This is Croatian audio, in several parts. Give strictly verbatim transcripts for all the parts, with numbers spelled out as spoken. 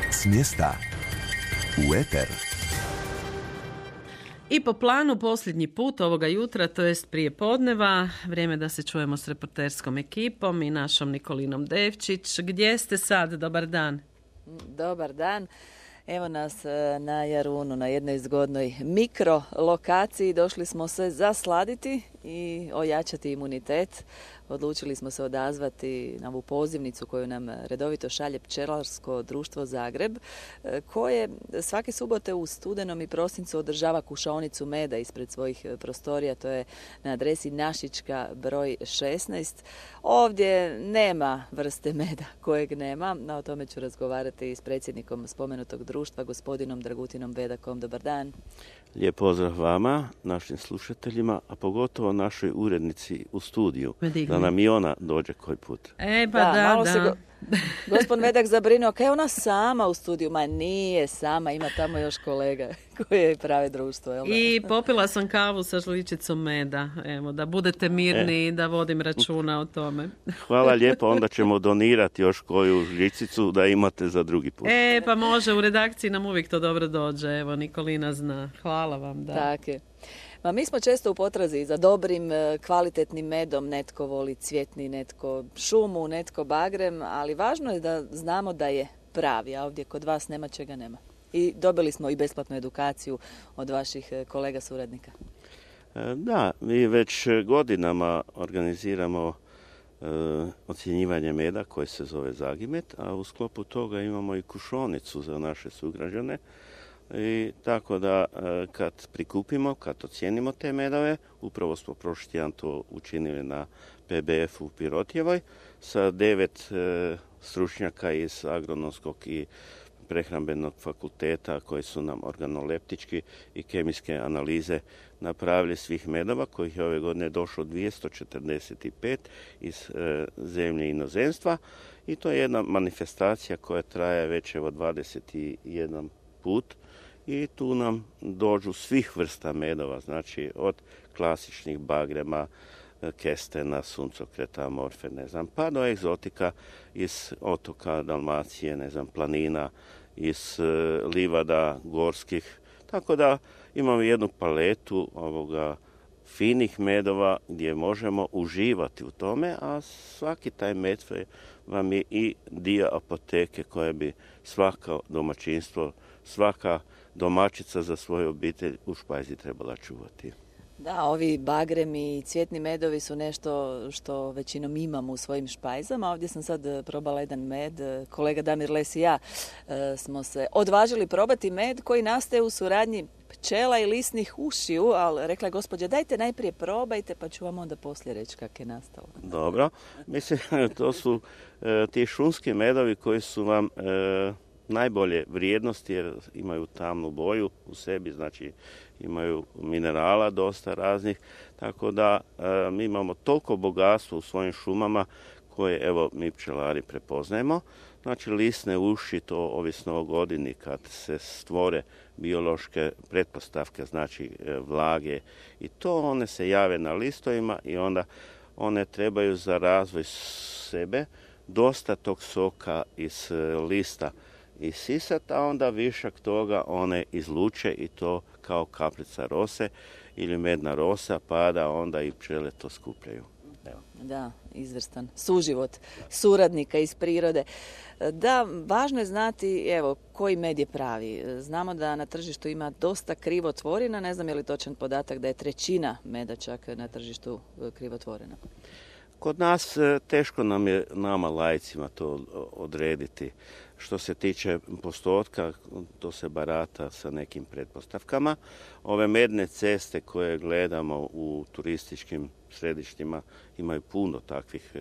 S mjesta u eter. I po planu posljednji put ovoga jutra, to jest prije podneva, vrijeme da se čujemo s reporterskom ekipom i našom Nikolinom Devčić. Gdje ste sad? Dobar dan. Dobar dan. Evo nas na Jarunu, na jednoj zgodnoj mikro lokaciji. Došli smo se zasladiti i ojačati imunitet. Odlučili smo se odazvati na ovu pozivnicu koju nam redovito šalje Pčelarsko društvo Zagreb, koje svake subote u studenom i prosincu održava kušaonicu meda ispred svojih prostorija. To je na adresi Našička broj šesnaest. Ovdje nema vrste meda kojeg nema. No, o tome ću razgovarati s predsjednikom spomenutog društva, gospodinom Dragutinom Vedakom. Dobar dan. Lijep pozdrav vama, našim slušateljima, a pogotovo našoj urednici u studiju, da nam i ona dođe koji put. E, pa da, da. Malo da. se go... Gospodin Vedak zabrinuo, kaj je ona sama u studiju? Ma nije sama, ima tamo još kolega koji je prave društvo. Jel da? I popila sam kavu sa žličicom meda, evo, da budete mirni i e. da vodim računa o tome. Hvala lijepo, onda ćemo donirati još koju žličicu da imate za drugi put. E, pa može, u redakciji nam uvijek to dobro dođe, evo, Nikolina zna. Hvala vam, da. Tako je. Ma mi smo često u potrazi za dobrim, kvalitetnim medom. Netko voli cvjetni, netko šumu, netko bagrem, ali važno je da znamo da je pravi, a ovdje kod vas nema čega nema. I dobili smo i besplatnu edukaciju od vaših kolega suradnika. Da, mi već godinama organiziramo e, ocjenjivanje meda koji se zove Zagimet, a u sklopu toga imamo i kušonicu za naše sugrađane. I tako da kad prikupimo, kad ocijenimo te medove, upravo smo prošli tjedan to učinili na P B F u Pirotjevoj sa devet e, stručnjaka iz agronomskog i prehrambenog fakulteta koji su nam organoleptički i kemijske analize napravili svih medova, kojih je ove godine došlo dvjesto četrdeset pet iz e, zemlje i inozemstva, i to je jedna manifestacija koja traje već evo dvadeset jedan put. I tu nam dođu svih vrsta medova, znači od klasičnih bagrema, kestena, suncokreta, morfe, ne znam, pa do egzotika iz otoka Dalmacije, ne znam, planina, iz livada gorskih. Tako da imamo jednu paletu ovoga finih medova gdje možemo uživati u tome, a svaki taj med vam je i dio apoteke koje bi svako domaćinstvo, svaka domaćica za svoju obitelj u špajzi trebala čuvati. Da, ovi bagremi i cvjetni medovi su nešto što većinom imamo u svojim špajzama. Ovdje sam sad probala jedan med. Kolega Damir Les i ja e, smo se odvažili probati med koji nastaje u suradnji pčela i lisnih ušiju, ali rekla je gospođa, dajte najprije probajte, pa ću vam onda poslije reći kako je nastalo. Dobro, mislim, to su e, ti šumski medovi koji su vam e, najbolje vrijednosti jer imaju tamnu boju u sebi, znači imaju minerala dosta raznih, tako da e, mi imamo toliko bogatstvo u svojim šumama koje evo mi pčelari prepoznajemo. Znači lisne uši, to ovisno o godini kad se stvore biološke pretpostavke, znači e, vlage i to, one se jave na listovima i onda one trebaju za razvoj sebe dosta tog soka iz e, lista i sisat, a onda višak toga one izluče i to kao kaplica rose ili medna rosa pada, onda i pčele to skupljaju. Evo. Da, izvrstan suživot suradnika iz prirode. Da, važno je znati, evo, koji med je pravi. Znamo da na tržištu ima dosta krivotvorina, ne znam je li točan podatak da je trećina meda čak na tržištu krivotvorena. Kod nas teško nam je, nama lajcima, to odrediti. Što se tiče postotka, to se barata sa nekim pretpostavkama. Ove medne ceste koje gledamo u turističkim središtima imaju puno takvih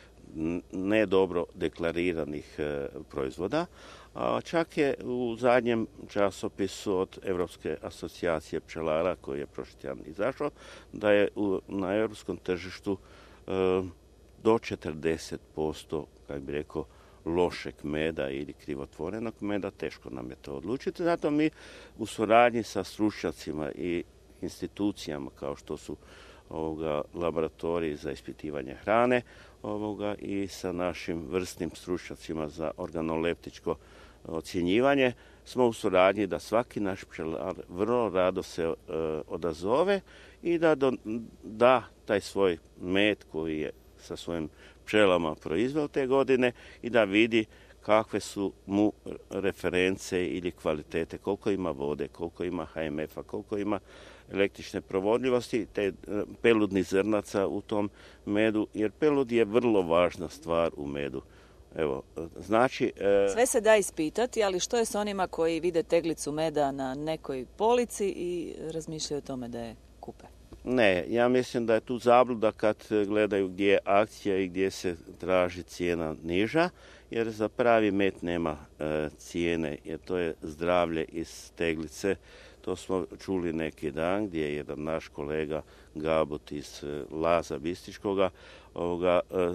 nedobro deklariranih proizvoda. A čak je u zadnjem časopisu od Europske asocijacije pčelara, koji je prošli tjedan izašao, da je u, na europskom tržištu do četrdeset posto, kako bi rekao, lošeg meda ili krivotvorenog meda, teško nam je to odlučiti. Zato mi u suradnji sa stručnjacima i institucijama kao što su ovoga, laboratoriji za ispitivanje hrane ovoga, i sa našim vrstnim stručnjacima za organoleptičko ocjenjivanje, smo u suradnji da svaki naš pčelar vrlo rado se uh, odazove i da do, da taj svoj med koji je sa svojim pčelama proizveo te godine i da vidi kakve su mu reference ili kvalitete, koliko ima vode, koliko ima H M F-a, koliko ima električne provodljivosti, te peludnih zrnaca u tom medu, jer pelud je vrlo važna stvar u medu. Evo, znači... E... Sve se da ispitati, ali što je s onima koji vide teglicu meda na nekoj polici i razmišljaju o tome da je kupe? Ne, ja mislim da je tu zabluda kad gledaju gdje je akcija i gdje se traži cijena niža, jer za pravi med nema e, cijene, jer to je zdravlje iz teglice. To smo čuli neki dan gdje je jedan naš kolega Gabut iz e, Laza Bističkoga ovoga, e,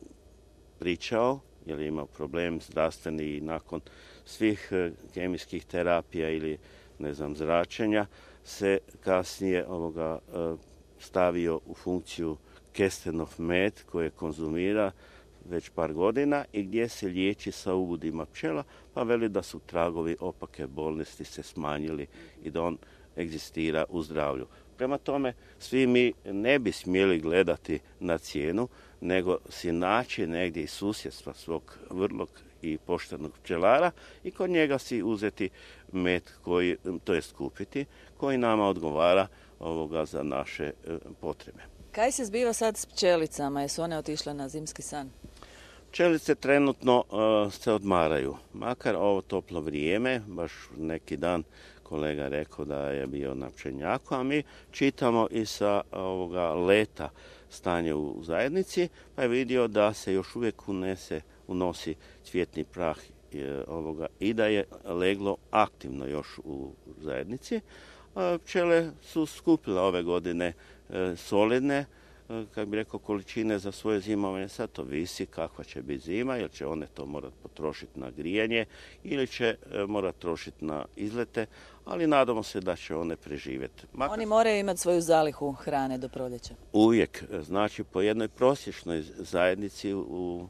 pričao, jer je imao problem zdravstveni i nakon svih e, kemijskih terapija ili ne znam zračenja se kasnije ovoga e, stavio u funkciju kestenov med koje konzumira već par godina i gdje se liječi sa ubudima pčela, pa veli da su tragovi opake bolesti se smanjili i da on egzistira u zdravlju. Prema tome, svi mi ne bi smjeli gledati na cijenu, nego si naći negdje iz susjedstva svog vrlog i poštenog pčelara i kod njega si uzeti med koji, to jest kupiti, koji nama odgovara ovoga za naše e, potrebe. Kaj se zbiva sad s pčelicama? Jesu one otišle na zimski san? Pčelice trenutno uh, se odmaraju, makar ovo toplo vrijeme, baš neki dan kolega rekao da je bio na pčelinjaku, a mi čitamo i sa ovoga leta stanje u zajednici, pa je vidio da se još uvijek unese, unosi cvjetni prah je, ovoga, i da je leglo aktivno još u zajednici. A pčele su skupile ove godine e, solidne, kako bi rekao, količine za svoje zimovanje. Sad to visi kakva će biti zima, jer će one to morati potrošiti na grijanje ili će morati trošiti na izlete, ali nadamo se da će one preživjeti. Makar... Oni moraju imati svoju zalihu hrane do proljeća. Uvijek. Znači, po jednoj prosječnoj zajednici u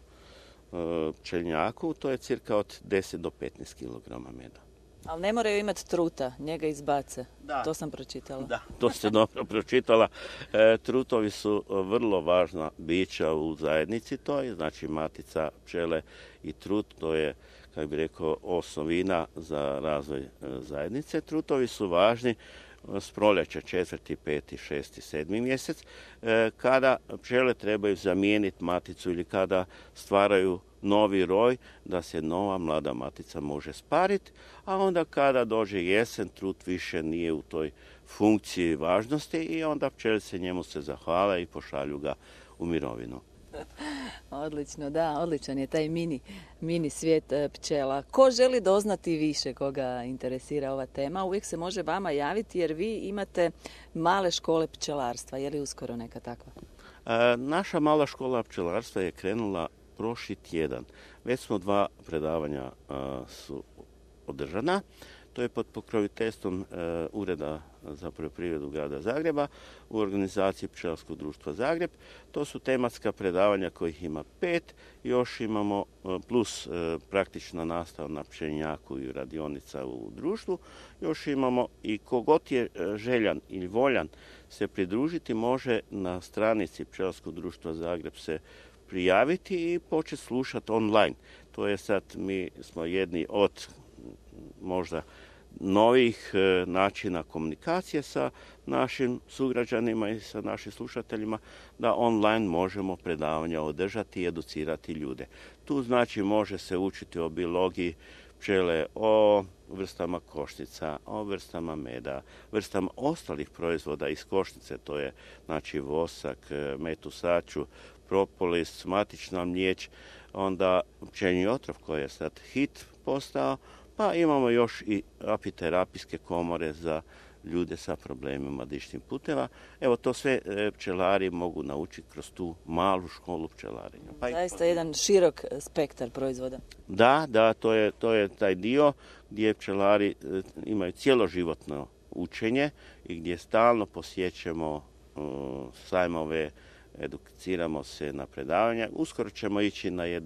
pčelinjaku to je cirka od deset do petnaest kilograma meda. Ali ne moraju imati truta, njega izbace. Da. To sam pročitala. Da, to ste dobro pročitala. E, trutovi su vrlo važna bića u zajednici toj, znači matica pčele i trut, to je, kako bi rekao, osnovina za razvoj e, zajednice. Trutovi su važni s proljeća četvrti, peti, šesti, sedmi mjesec, e, kada pčele trebaju zamijeniti maticu ili kada stvaraju novi roj, da se nova mlada matica može spariti, a onda kada dođe jesen, trut više nije u toj funkciji važnosti i onda pčelice njemu se zahvale i pošalju ga u mirovinu. Odlično, da, odličan je taj mini, mini svijet pčela. Ko želi doznati više, koga interesira ova tema, uvijek se može vama javiti jer vi imate male škole pčelarstva. Je li uskoro neka takva? E, naša mala škola pčelarstva je krenula prošli tjedan. Već smo dva predavanja a, su održana. To je pod pokroviteljstvom e, Ureda za poljoprivredu grada Zagreba u organizaciji Pčelarskog društva Zagreb. To su tematska predavanja kojih ima pet. Još imamo e, plus e, praktična nastava na pčelinjaku i radionica u društvu. Još imamo i kogod je željan ili voljan se pridružiti može na stranici Pčelarskog društva Zagreb se prijaviti i početi slušati online. To je sad, mi smo jedni od možda novih e, načina komunikacije sa našim sugrađanima i sa našim slušateljima, da online možemo predavanja održati i educirati ljude. Tu znači može se učiti o biologiji pčele, o vrstama košnica, o vrstama meda, vrstama ostalih proizvoda iz košnice, to je znači vosak, med u saču, propolis, matična mliječ, onda pčelinji otrov koji je sad hit postao, pa imamo još i apiterapijske komore za ljude sa problemima dišnih puteva. Evo, to sve pčelari mogu naučiti kroz tu malu školu pčelarenja. Pa zaista jedan širok spektar proizvoda. Da, da, to je, to je taj dio gdje pčelari imaju cjeloživotno učenje i gdje stalno posjećamo uh, sajmove, educiramo se na predavanja. Uskoro ćemo ići na jednu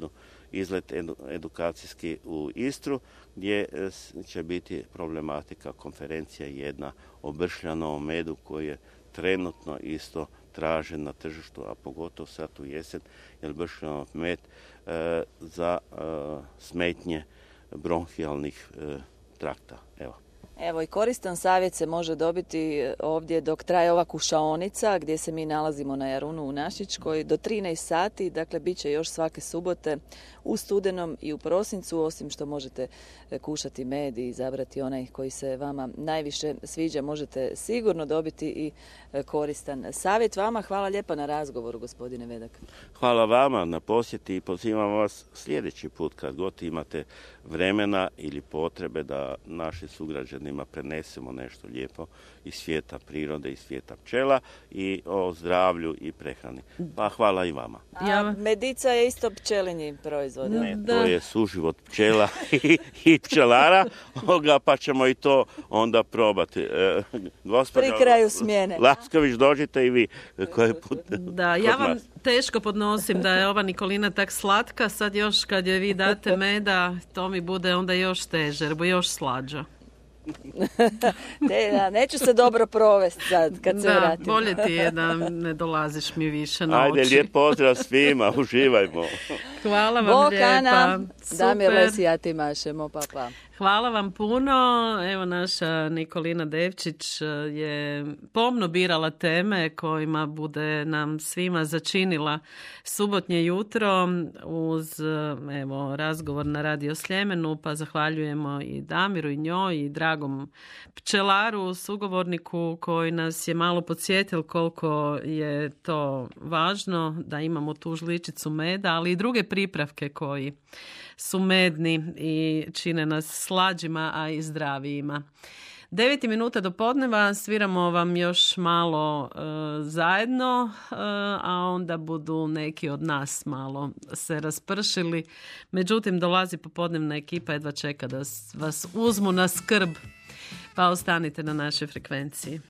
izlet edu, edukacijski u Istru, gdje će biti problematika konferencija jedna o bršljanovom medu koji je trenutno isto tražen na tržištu, a pogotovo sad u jesen, jer bršljanov med e, za e, smetnje bronhijalnih e, trakta. Evo. Evo i koristan savjet se može dobiti ovdje dok traje ova kušaonica gdje se mi nalazimo na Jarunu u Našičkoj do trinaest sati, dakle bit će još svake subote u studenom i u prosincu, osim što možete kušati med i izabrati onaj koji se vama najviše sviđa, možete sigurno dobiti i koristan savjet. Vama hvala lijepa na razgovoru, gospodine Vedak. Hvala vama na posjeti i pozivam vas sljedeći put kad god imate vremena ili potrebe da naši sugrađanima prenesemo nešto lijepo iz svijeta prirode, iz svijeta pčela i o zdravlju i prehrani. Pa hvala i vama. A medica je isto pčelinji proizvod. Ne, to je suživot pčela i, i pčelara, oga, pa ćemo i to onda probati. E, gospođa, pri kraju smjene. Lasković, dođite i vi. Koji put, da, ja vam nas. Teško podnosim da je ova Nikolina tak slatka, sad još kad je vi date meda, to mi bude onda još teže, jer bo još slađa. Te, da, neću se dobro provesti sad kad se da, vratim. Da, bolje ti je da ne dolaziš mi više na Ajde, oči. lijep pozdrav svima, uživajmo. Hvala vam Bok, lijepa. Ana, Damir Super. Les i ja ti mašemo, pa pa. Hvala vam puno. Evo naša Nikolina Devčić je pomno birala teme kojima bude nam svima začinila subotnje jutro uz evo, razgovor na Radio Sljemenu, pa zahvaljujemo i Damiru i njoj i dragom pčelaru, sugovorniku koji nas je malo podsjetil koliko je to važno da imamo tu žličicu meda, ali i druge pripravke koji su medni i čine nas slađima, a i zdravijima. Devet minuta do podneva, sviramo vam još malo e, zajedno, e, a onda budu neki od nas malo se raspršili. Međutim, dolazi popodnevna ekipa, jedva čeka da vas uzmu na skrb, pa ostanite na našoj frekvenciji.